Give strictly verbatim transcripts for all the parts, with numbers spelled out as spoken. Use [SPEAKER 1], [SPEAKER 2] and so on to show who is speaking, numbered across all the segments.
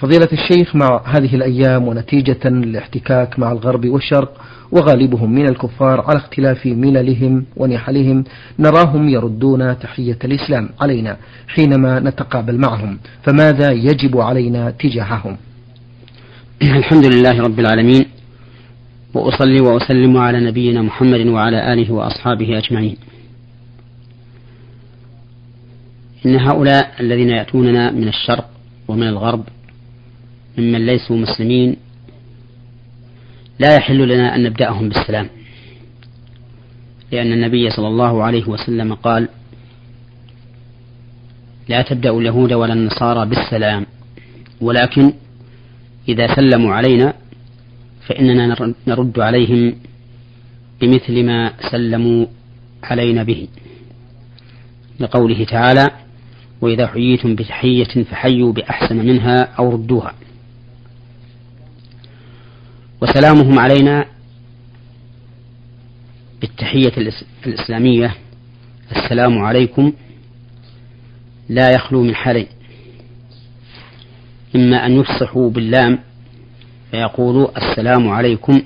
[SPEAKER 1] فضيلة الشيخ، مع هذه الأيام ونتيجة لاحتكاك مع الغرب والشرق وغالبهم من الكفار على اختلاف مللهم ونحلهم، نراهم يردون تحية الإسلام علينا حينما نتقابل معهم، فماذا يجب علينا تجاههم؟
[SPEAKER 2] الحمد لله رب العالمين، وأصلي وأسلم على نبينا محمد وعلى آله وأصحابه أجمعين. إن هؤلاء الذين يأتوننا من الشرق ومن الغرب ممن ليسوا مسلمين لا يحل لنا أن نبدأهم بالسلام، لأن النبي صلى الله عليه وسلم قال: لا تبدأوا اليهود ولا النصارى بالسلام، ولكن إذا سلموا علينا فإننا نرد عليهم بمثل ما سلموا علينا به، لقوله تعالى: وإذا حييتم بتحية فحيوا بأحسن منها أو ردوها. وسلامهم علينا بالتحية الإسلامية السلام عليكم لا يخلو من حالين: إما أن يفصحوا باللام فيقولوا السلام عليكم،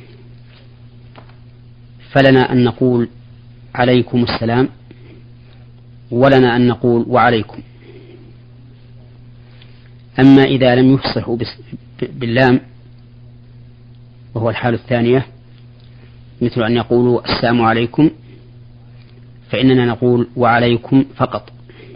[SPEAKER 2] فلنا أن نقول عليكم السلام، ولنا أن نقول وعليكم. أما إذا لم يفصحوا باللام وهو الحال الثانية، مثل أن يقولوا السلام عليكم، فإننا نقول وعليكم فقط،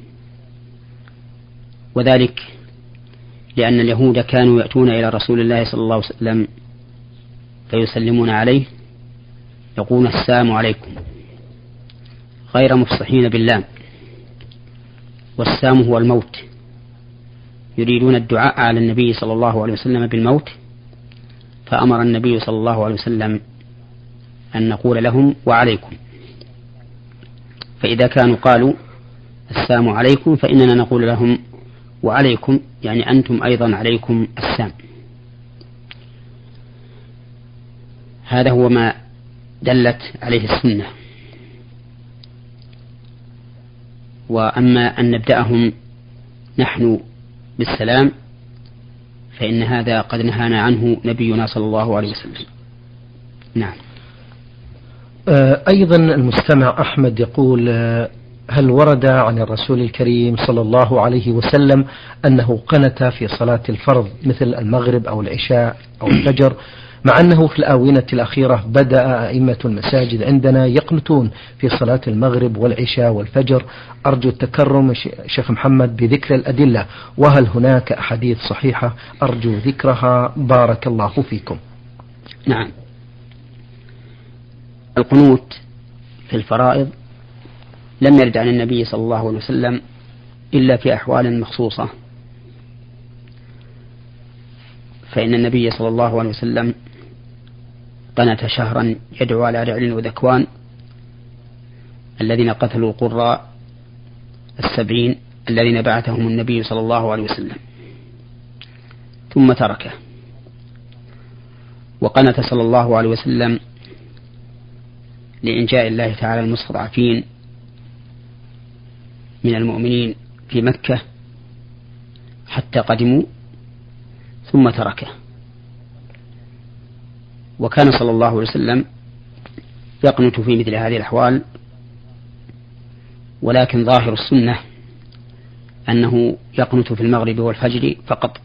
[SPEAKER 2] وذلك لأن اليهود كانوا يأتون إلى رسول الله صلى الله عليه وسلم فيسلمون عليه يقولون السلام عليكم غير مفصحين باللام، والسام هو الموت، يريدون الدعاء على النبي صلى الله عليه وسلم بالموت، فأمر النبي صلى الله عليه وسلم أن نقول لهم وعليكم. فإذا كانوا قالوا السلام عليكم فإننا نقول لهم وعليكم، يعني أنتم أيضا عليكم السلام. هذا هو ما دلت عليه السنة. وأما أن نبدأهم نحن بالسلام فإن هذا قد نهانا عنه نبينا صلى الله عليه وسلم. نعم.
[SPEAKER 1] أيضا المستمع أحمد يقول: هل ورد عن الرسول الكريم صلى الله عليه وسلم أنه قنت في صلاة الفرض مثل المغرب أو العشاء أو الفجر، مع أنه في الآونة الأخيرة بدأ أئمة المساجد عندنا يقنتون في صلاة المغرب والعشاء والفجر؟ أرجو التكرم شيخ محمد بذكر الأدلة، وهل هناك أحاديث صحيحة أرجو ذكرها بارك الله فيكم.
[SPEAKER 2] نعم. القنوت في الفرائض لم يرد عن النبي صلى الله عليه وسلم إلا في أحوال مخصوصة، فإن النبي صلى الله عليه وسلم قنت شهرا يدعو على رعل وذكوان الذين قتلوا القراء السبعين الذين بعثهم النبي صلى الله عليه وسلم، ثم تركه. وقنت صلى الله عليه وسلم لإنجاء الله تعالى المستضعفين من المؤمنين في مكة حتى قدموا، ثم تركه. وكان صلى الله عليه وسلم يقنت في مثل هذه الأحوال، ولكن ظاهر السنة أنه يقنت في المغرب والفجر فقط.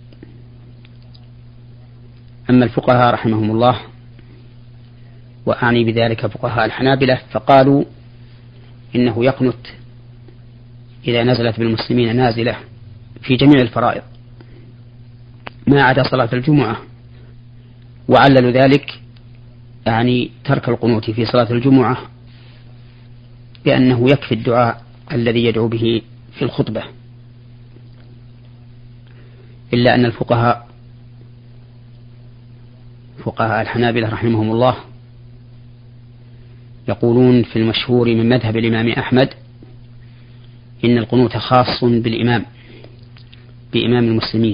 [SPEAKER 2] أما الفقهاء رحمهم الله، وأعني بذلك فقهاء الحنابلة، فقالوا إنه يقنت إذا نزلت بالمسلمين نازلة في جميع الفرائض ما عدا صلاة الجمعة، وعللوا ذلك يعني ترك القنوت في صلاة الجمعة بأنه يكفي الدعاء الذي يدعو به في الخطبة، إلا أن الفقهاء فقهاء الحنابلة رحمهم الله يقولون في المشهور من مذهب الإمام أحمد إن القنوت خاص بالإمام بإمام المسلمين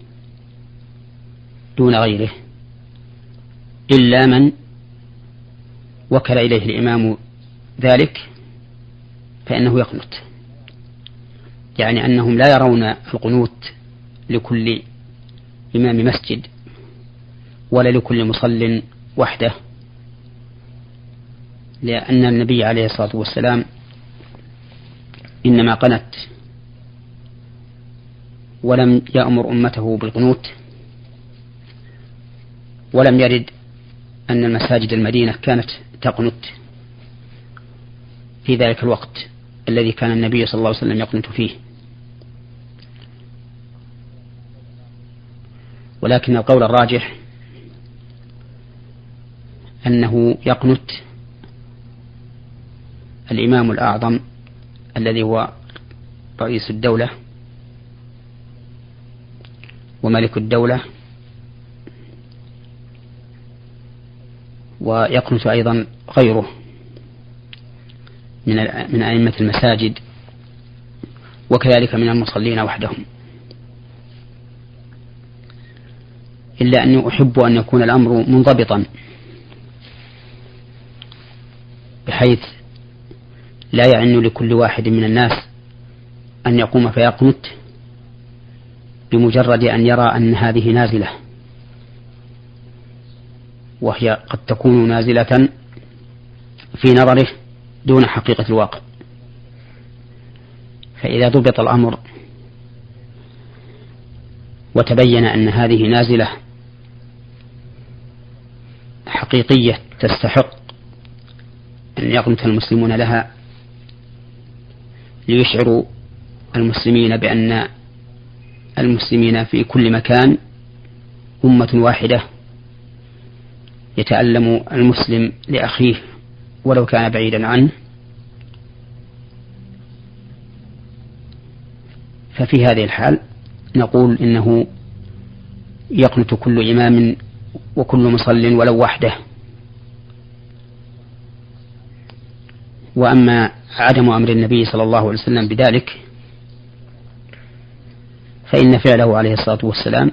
[SPEAKER 2] دون غيره، إلا من وكل إليه الإمام ذلك فإنه يقنت، يعني أنهم لا يرون القنوت لكل إمام مسجد ولا لكل مصل وحده، لأن النبي عليه الصلاة والسلام إنما قنت ولم يأمر أمته بالقنوت، ولم يرد أن المساجد المدينة كانت تقنت في ذلك الوقت الذي كان النبي صلى الله عليه وسلم يقنت فيه. ولكن القول الراجح أنه يقنت الإمام الأعظم الذي هو رئيس الدولة وملك الدولة، ويقنت أيضا غيره من من أئمة المساجد، وكذلك من المصلين وحدهم. إلا أني أحب أن يكون الأمر منضبطا بحيث لا يعن لكل واحد من الناس أن يقوم فيقنت بمجرد أن يرى أن هذه نازلة، وهي قد تكون نازلة في نظره دون حقيقة الواقع. فإذا ضبط الأمر وتبين أن هذه نازلة حقيقية تستحق أن يقنت المسلمون لها ليشعروا المسلمين بأن المسلمين في كل مكان أمة واحدة، يتألم المسلم لأخيه ولو كان بعيدا عنه، ففي هذه الحال نقول إنه يقنت كل إمام وكل مصل ولو وحده. وأما عدم أمر النبي صلى الله عليه وسلم بذلك فإن فعله عليه الصلاة والسلام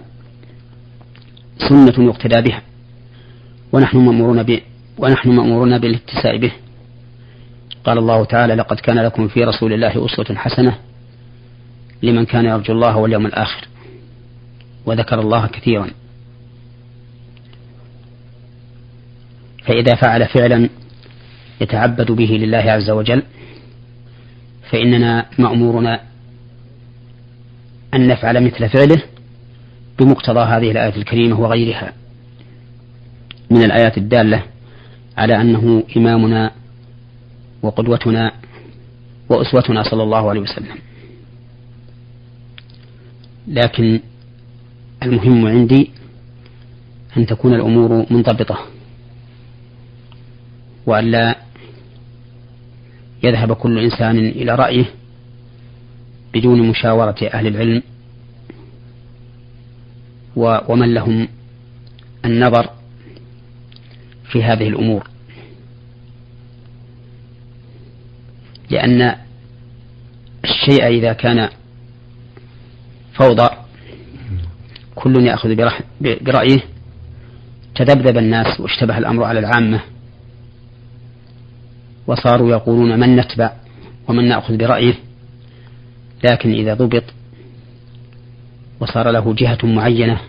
[SPEAKER 2] سنة يقتدى بها، ونحن مأمورون به ونحن مأمورون بالاتساء به. قال الله تعالى: لقد كان لكم في رسول الله أسوة حسنة لمن كان يرجو الله واليوم الآخر، وذكر الله كثيرا. فإذا فعل فعلا يتعبد به لله عز وجل فإننا مأمورون أن نفعل مثل فعله بمقتضى هذه الآية الكريمة وغيرها من الآيات الدالة على أنه إمامنا وقدوتنا وأسوتنا صلى الله عليه وسلم. لكن المهم عندي أن تكون الأمور منضبطة، وأن لا يذهب كل إنسان إلى رأيه بدون مشاورة أهل العلم ومن لهم النظر في هذه الأمور، لأن الشيء إذا كان فوضى كل يأخذ برأيه تذبذب الناس واشتبه الأمر على العامة، وصاروا يقولون من نتبع ومن نأخذ برأيه. لكن إذا ضبط وصار له جهة معينة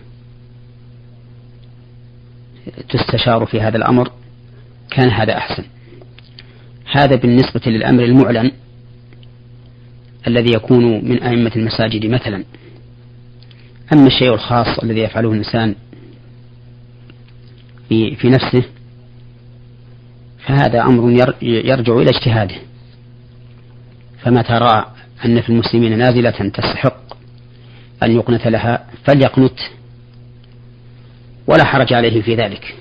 [SPEAKER 2] تستشار في هذا الأمر كان هذا أحسن. هذا بالنسبة للأمر المعلن الذي يكون من أئمة المساجد مثلا. أما الشيء الخاص الذي يفعله الإنسان في, في نفسه فهذا أمر يرجع إلى اجتهاده، فمتى رأى أن في المسلمين نازلة تستحق أن يقنت لها فليقنت ولا حرج عليه في ذلك.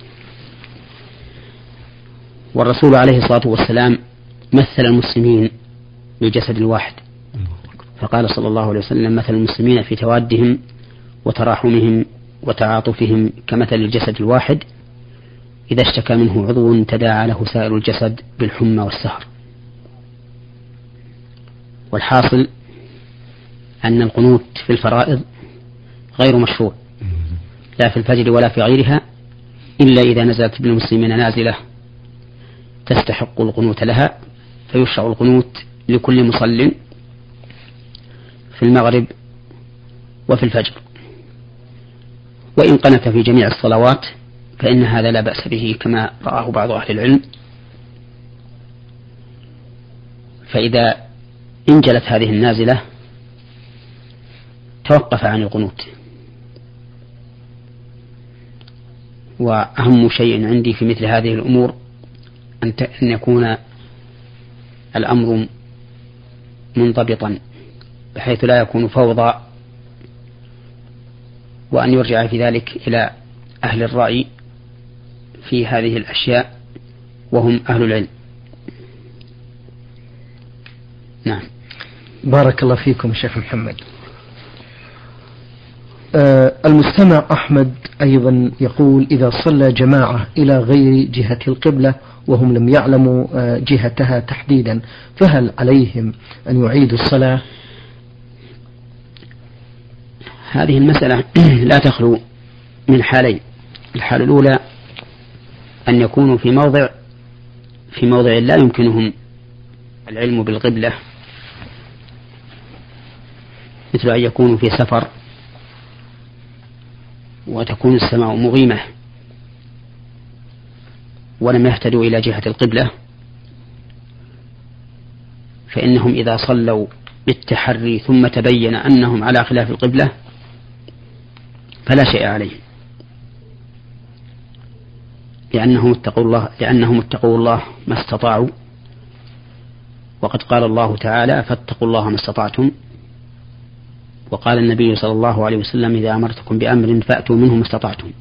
[SPEAKER 2] والرسول عليه الصلاة والسلام مثل المسلمين بالجسد الواحد، فقال صلى الله عليه وسلم: مثل المسلمين في توادهم وتراحمهم وتعاطفهم كمثل الجسد الواحد إذا اشتكى منه عضو تداعى له سائر الجسد بالحمى والسهر. والحاصل أن القنوت في الفرائض غير مشروع لا في الفجر ولا في غيرها، إلا إذا نزلت بالمسلمين نازلة تستحق القنوت لها، فيشرع القنوت لكل مصل في المغرب وفي الفجر. وإن قنت في جميع الصلوات فإن هذا لا بأس به كما رآه بعض أهل العلم. فإذا انجلت هذه النازلة توقف عن القنوت. وأهم شيء عندي في مثل هذه الأمور أن يكون الأمر منضبطا بحيث لا يكون فوضى، وأن يرجع في ذلك إلى أهل الرأي في هذه الأشياء وهم أهل العلم. نعم.
[SPEAKER 1] بارك الله فيكم شيخ محمد. آه المستمع أحمد أيضا يقول: إذا صلى جماعة إلى غير جهة القبلة وهم لم يعلموا آه جهتها تحديدا، فهل عليهم أن يعيدوا الصلاة؟
[SPEAKER 2] هذه المسألة لا تخلو من حالين. الحالة الأولى أن يكونوا في موضع في موضع لا يمكنهم العلم بالقبلة، مثل أن يكونوا في سفر وتكون السماء مغيمة ولم يهتدوا إلى جهة القبلة، فإنهم إذا صلوا بالتحري ثم تبين أنهم على خلاف القبلة فلا شيء عليهم، لأنهم اتقوا الله لأنهم اتقوا الله ما استطاعوا، وقد قال الله تعالى: فاتقوا الله ما استطعتم. وقال النبي صلى الله عليه وسلم: إذا أمرتكم بأمر فأتوا منه ما استطعتم.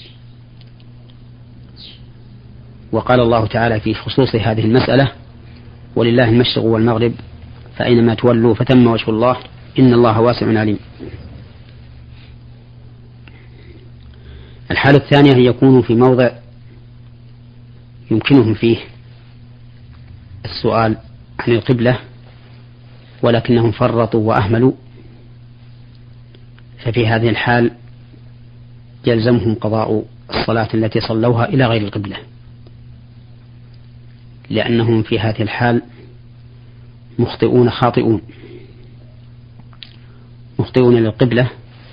[SPEAKER 2] وقال الله تعالى في خصوص هذه المسألة: ولله المشرق والمغرب فأينما تولوا فتم وجه الله إن الله واسع عليم. الحالة الثانية أن يكونوا في موضع يمكنهم فيه السؤال عن القبلة ولكنهم فرطوا وأهملوا، ففي هذه الحال يلزمهم قضاء الصلاة التي صلوها إلى غير القبلة، لأنهم في هذه الحال مخطئون خاطئون مخطئون للقبلة،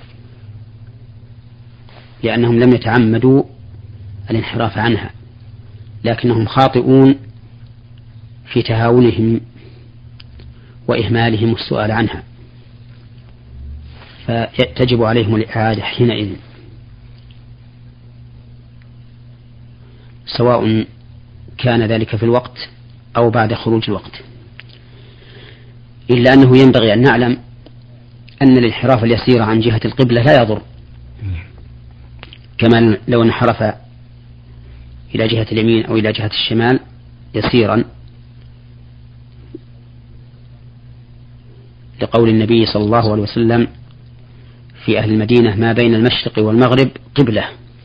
[SPEAKER 2] لأنهم لم يتعمدوا الانحراف عنها، لكنهم خاطئون في تهاونهم وإهمالهم السؤال عنها، فتجب عليهم الإعادة حينئذ، سواء كان ذلك في الوقت أو بعد خروج الوقت. إلا أنه ينبغي أن نعلم أن الانحراف اليسير عن جهة القبلة لا يضر، كما لو انحرف إلى جهة اليمين أو إلى جهة الشمال يسيرا، لقول النبي صلى الله عليه وسلم في أهل المدينة: ما بين المشرق والمغرب قبلة.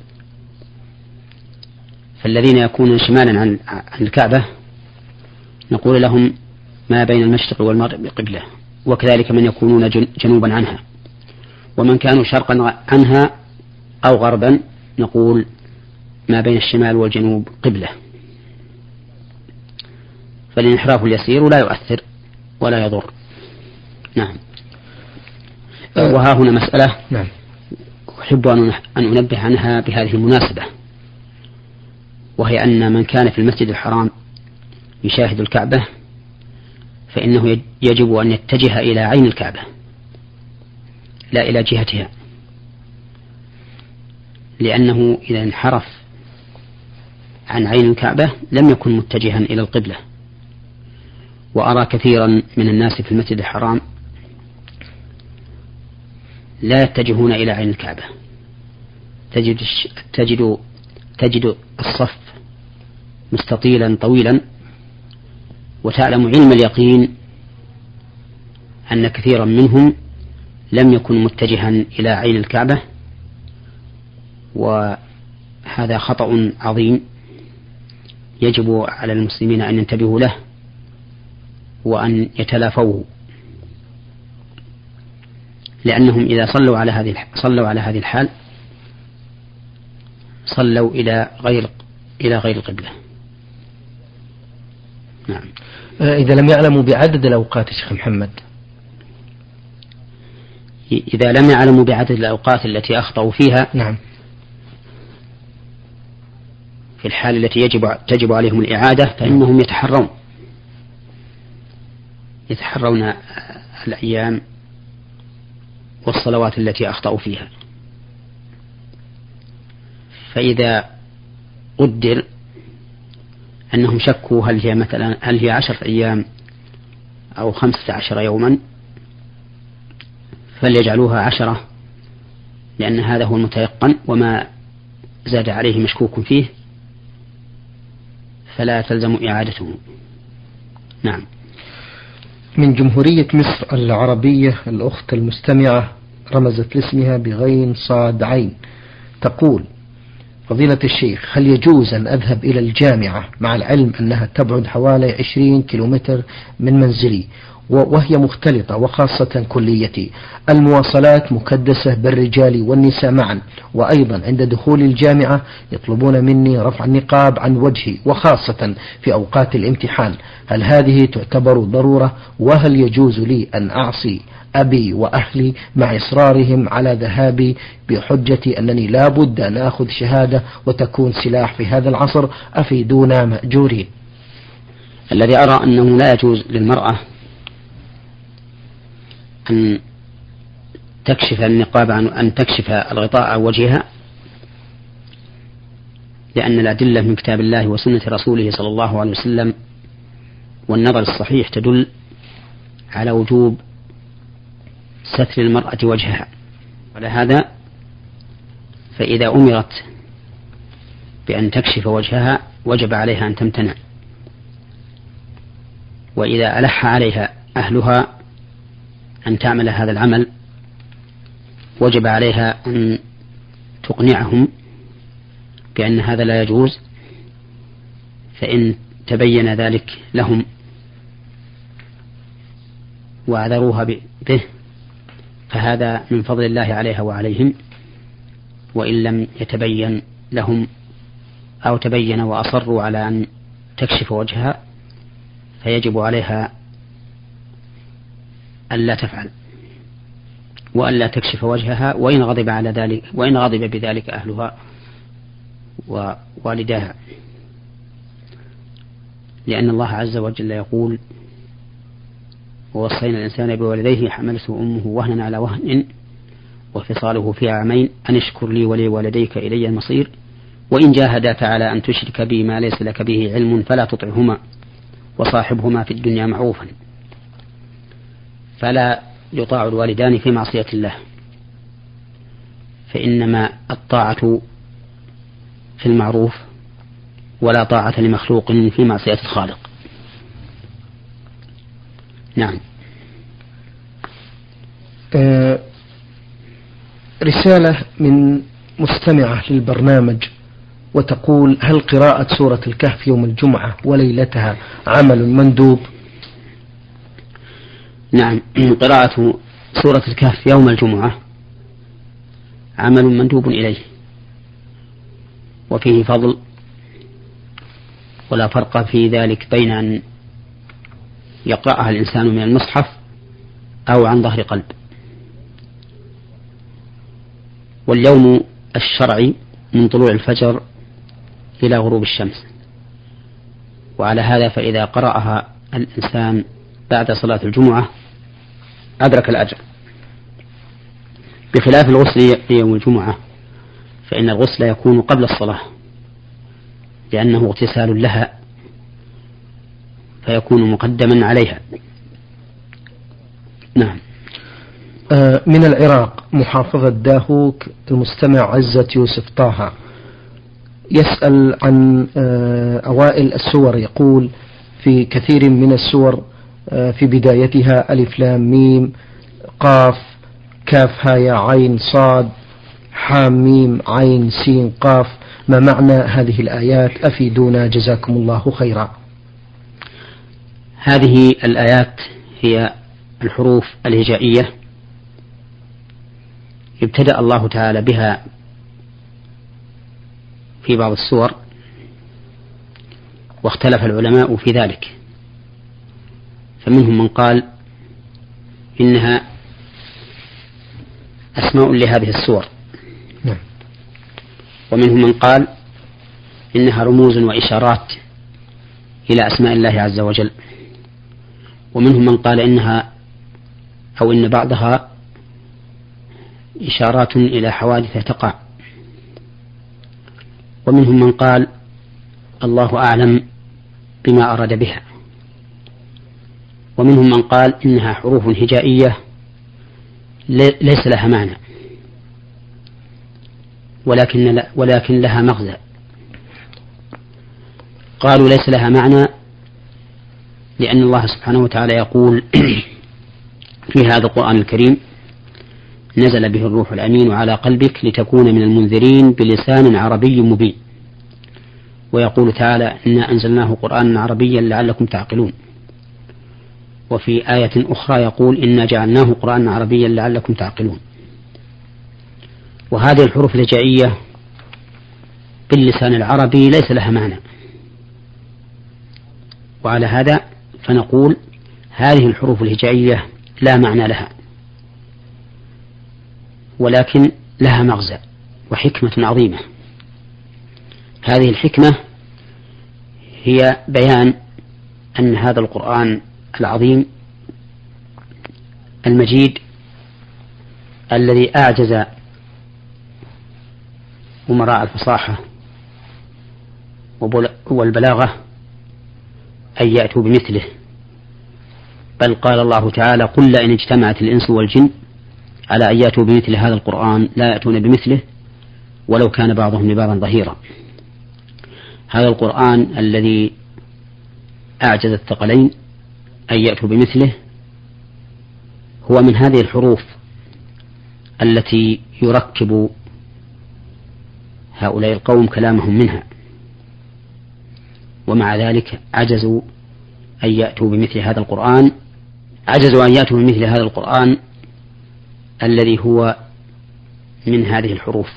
[SPEAKER 2] فالذين يكونون شمالا عن الكعبة نقول لهم: ما بين المشرق والمغرب قبلة، وكذلك من يكونون جنوبا عنها، ومن كانوا شرقا عنها أو غربا نقول: ما بين الشمال والجنوب قبلة. فالانحراف اليسير لا يؤثر ولا يضر. نعم. وها هنا مسألة
[SPEAKER 1] نعم.
[SPEAKER 2] أحب أن أنبه عنها بهذه المناسبة، وهي أن من كان في المسجد الحرام يشاهد الكعبة فإنه يجب أن يتجه إلى عين الكعبة لا إلى جهتها، لأنه إذا انحرف عن عين الكعبة لم يكن متجها إلى القبلة. وأرى كثيرا من الناس في المسجد الحرام لا يتجهون إلى عين الكعبة، تجد تجد تجد الصف مستطيلا طويلا، وتعلم علم اليقين أن كثيرا منهم لم يكن متجها إلى عين الكعبة، وهذا خطأ عظيم يجب على المسلمين أن ينتبهوا له وأن يتلافوه، لأنهم إذا صلوا على هذه صلوا على هذه الحال صلوا إلى غير إلى غير القبلة. نعم.
[SPEAKER 1] إذا لم يعلموا بعدد الأوقات شيخ محمد،
[SPEAKER 2] إذا لم يعلموا بعدد الأوقات التي أخطأوا فيها
[SPEAKER 1] نعم،
[SPEAKER 2] في الحال التي يجب تجب عليهم الإعادة فإنهم يتحرون يتحرون الأيام والصلوات التي أخطأوا فيها. فإذا قدر أنهم شكوا هل هي مثلا هل هي عشرة أيام أو خمسة عشر يوما فليجعلوها عشرة، لأن هذا هو المتيقن، وما زاد عليه مشكوك فيه فلا تلزم إعادته. نعم.
[SPEAKER 1] من جمهورية مصر العربية الأخت المستمعة رمزت لاسمها بغين صاد عين، تقول: فضيلة الشيخ، هل يجوز أن أذهب إلى الجامعة مع العلم أنها تبعد حوالي عشرين كيلومتر من منزلي وهي مختلطة، وخاصة كليتي المواصلات مكدسة بالرجال والنساء معا، وأيضا عند دخول الجامعة يطلبون مني رفع النقاب عن وجهي وخاصة في أوقات الامتحان، هل هذه تعتبر ضرورة؟ وهل يجوز لي أن أعصي أبي وأهلي مع إصرارهم على ذهابي بحجة أنني لا بد أن أخذ شهادة وتكون سلاح في هذا العصر؟ أفيدونا مأجورين.
[SPEAKER 2] الذي أرى أنه لا يجوز للمرأة أن تكشف النقاب عن أن تكشف الغطاء عن وجهها، لأن الأدلة من كتاب الله وسنة رسوله صلى الله عليه وسلم والنظر الصحيح تدل على وجوب ستر المرأة وجهها. ولهذا فإذا أمرت بأن تكشف وجهها وجب عليها أن تمتنع، وإذا ألح عليها أهلها أن تعمل هذا العمل وجب عليها أن تقنعهم بأن هذا لا يجوز، فإن تبين ذلك لهم وعذروها به فهذا من فضل الله عليها وعليهم، وإن لم يتبين لهم أو تبين وأصروا على أن تكشف وجهها فيجب عليها ألا تفعل وألا تكشف وجهها، وإن غضب على ذلك وإن غضب بذلك أهلها ووالداها، لأن الله عز وجل يقول: ووصينا الإنسان بوالديه حملته أمه وهنا على وهن وفصاله في عامين أن اشكر لي ولي والديك إلي المصير وإن جاهداك على أن تشرك بي ما ليس لك به علم فلا تطعهما وصاحبهما في الدنيا معروفا. فلا يطاع الوالدان في معصية الله، فإنما الطاعة في المعروف، ولا طاعة لمخلوق في معصية الخالق. نعم.
[SPEAKER 1] آه رسالة من مستمعة للبرنامج وتقول: هل قراءة سورة الكهف يوم الجمعة وليلتها عمل مندوب؟
[SPEAKER 2] نعم، قراءة سورة الكهف يوم الجمعة عمل مندوب إليه، وفيه فضل، ولا فرق في ذلك بين أن يقرأها الإنسان من المصحف أو عن ظهر قلب. واليوم الشرعي من طلوع الفجر إلى غروب الشمس، وعلى هذا فإذا قرأها الإنسان بعد صلاة الجمعة أدرك الأجر، بخلاف الغسل يوم الجمعة فإن الغسل يكون قبل الصلاة لأنه اغتسال لها فيكون مقدما عليها. نعم.
[SPEAKER 1] من العراق محافظة داهوك المستمع عزة يوسف طه يسأل عن أوائل السور، يقول: في كثير من السور في بدايتها ألف لام ميم قاف كاف ها يا عين صاد حام ميم عين سين قاف، ما معنى هذه الآيات؟ أفيدونا جزاكم الله خيرا.
[SPEAKER 2] هذه الآيات هي الحروف الهجائية ابتدأ الله تعالى بها في بعض السور، واختلف العلماء في ذلك، فمنهم من قال إنها أسماء لهذه السور، ومنهم من قال إنها رموز وإشارات إلى أسماء الله عز وجل، ومنهم من قال إنها أو إن بعضها إشارات إلى حوادث تقع، ومنهم من قال الله أعلم بما أراد بها، ومنهم من قال إنها حروف هجائية ليس لها معنى ولكن, ولكن لها مغزى. قالوا ليس لها معنى لأن الله سبحانه وتعالى يقول في هذا القرآن الكريم: نزل به الروح الأمين على قلبك لتكون من المنذرين بلسان عربي مبين. ويقول تعالى: إنا أنزلناه قرآنا عربيا لعلكم تعقلون. وفي آية أخرى يقول: إنا جعلناه قرآنا عربيا لعلكم تعقلون. وهذه الحروف الهجائية باللسان العربي ليس لها معنى، وعلى هذا فنقول هذه الحروف الهجائية لا معنى لها، ولكن لها مغزى وحكمة عظيمة. هذه الحكمة هي بيان أن هذا القرآن العظيم المجيد الذي أعجز أمراء الفصاحة والبلاغة أن يأتوا بمثله، بل قال الله تعالى: قل لئن اجتمعت الإنس والجن على أن يأتوا بمثل هذا القرآن لا يأتون بمثله ولو كان بعضهم لبعض ظهيرا. هذا القرآن الذي أعجز الثقلين أن يأتوا بمثله هو من هذه الحروف التي يركب هؤلاء القوم كلامهم منها، ومع ذلك عجزوا أن يأتوا بمثل هذا القرآن عجزوا أن يأتوا بمثل هذا القرآن الذي هو من هذه الحروف.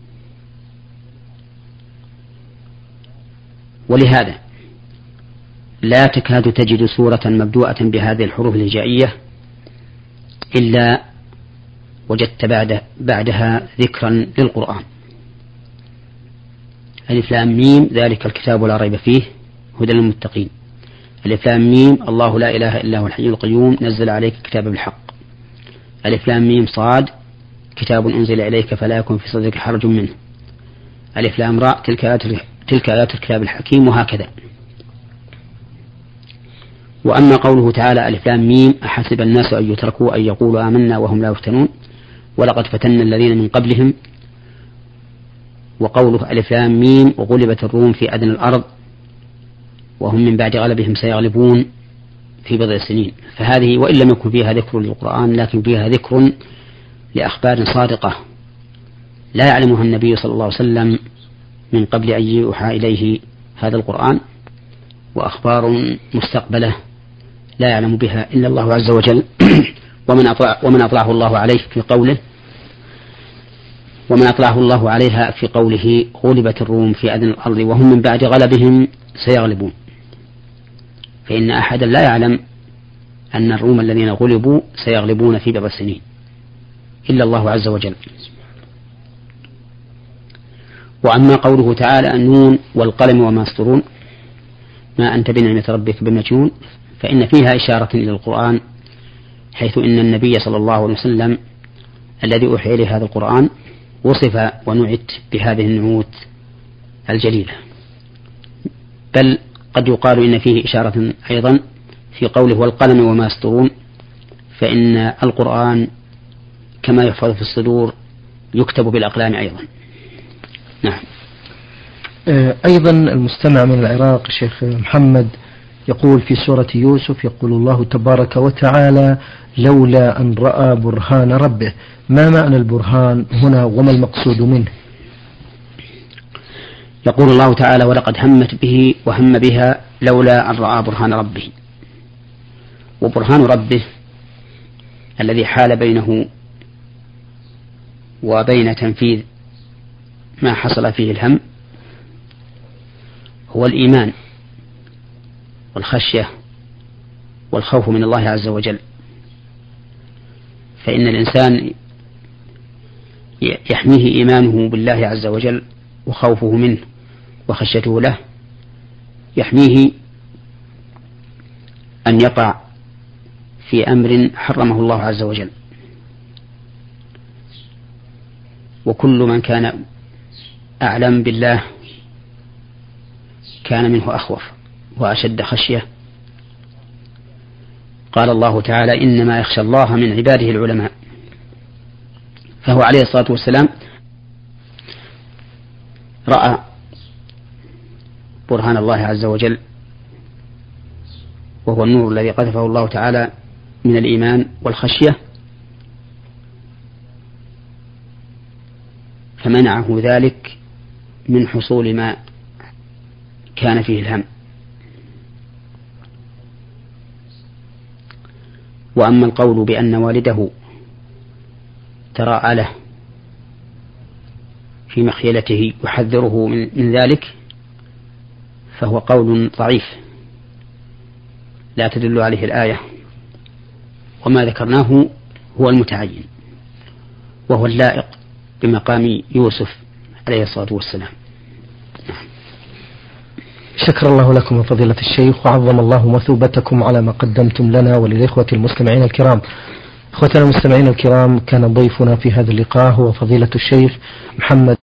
[SPEAKER 2] ولهذا لا تكاد تجد سورة مبدوءة بهذه الحروف الهجائية إلا وجدت بعد بعدها ذكرا للقرآن. ألف لام ميم ذلك الكتاب لا ريب فيه هدى للمتقين. ألف لام ميم الله لا إله إلا هو الحي القيوم نزل عليك الكتاب بالحق. ألف لام ميم صاد كتاب أنزل إليك فلا يكن في صدرك حرج منه. ألف لام راء تلك آيات تلك آيات الكتاب الحكيم، وهكذا. وأما قوله تعالى: ألف لام ميم أحسب الناس أن يتركوا أن يقولوا آمنا وهم لا يفتنون ولقد فتنا الذين من قبلهم. وقوله: ألف لام ميم وغلبت الروم في أدنى الأرض وهم من بعد غلبهم سيغلبون في بضع سنين. فهذه وإن لم يكن فيها ذكر للقرآن لكن فيها ذكر لأخبار صادقة لا يعلمها النبي صلى الله عليه وسلم من قبل أن يوحى إليه هذا القرآن، وأخبار مستقبلة لا يعلم بها إلا الله عز وجل. ومن أطلع ومن أطلعه الله عليه في قوله ومن أطلعه الله عليها في قوله: غلبت الروم في أدنى الأرض وهم من بعد غلبهم سيغلبون. فإن أحدا لا يعلم أن الروم الذين غلبوا سيغلبون في بضع سنين إلا الله عز وجل. وأما قوله تعالى: النون والقلم وما يسطرون ما أنت بنعمة ربك بمجنون، فإن فيها إشارة إلى القرآن، حيث إن النبي صلى الله عليه وسلم الذي أوحي إليه هذا القرآن وصف ونعت بهذه النعوت الجليلة. بل قد يقال إن فيه إشارة أيضا في قوله: والقلم وما يسطرون، فإن القرآن كما يحفظ في الصدور يكتب بالأقلام أيضا. نعم.
[SPEAKER 1] أيضا المستمع من العراق شيخ محمد يقول في سورة يوسف يقول الله تبارك وتعالى: لولا أن رأى برهان ربه. ما معنى البرهان هنا وما المقصود منه؟
[SPEAKER 2] يقول الله تعالى: ولقد همت به وهم بها لولا أن رأى برهان ربه. وبرهان ربه الذي حال بينه وبين تنفيذ ما حصل فيه الهم هو الإيمان والخشية والخوف من الله عز وجل. فإن الإنسان يحميه إيمانه بالله عز وجل وخوفه منه وخشيته له يحميه أن يقع في أمر حرمه الله عز وجل. وكل من كان أعلم بالله كان منه أخوف وأشد خشية. قال الله تعالى إنما يخشى الله من عباده العلماء، فهو عليه الصلاة والسلام رأى برهان الله عز وجل، وهو النور الذي قذفه الله تعالى من الإيمان والخشية، فمنعه ذلك من حصول ما كان فيه الهم. وأما القول بأن والده تراءى له في مخيلته يحذره من ذلك فهو قول ضعيف لا تدل عليه الآية، وما ذكرناه هو المتعين وهو اللائق بمقام يوسف عليه الصلاة والسلام.
[SPEAKER 1] شكر الله لكم يا فضيلة الشيخ، وعظم الله مثوبتكم على ما قدمتم لنا وللإخوة المستمعين الكرام. إخوتنا المستمعين الكرام، كان ضيفنا في هذا اللقاء هو فضيلة الشيخ محمد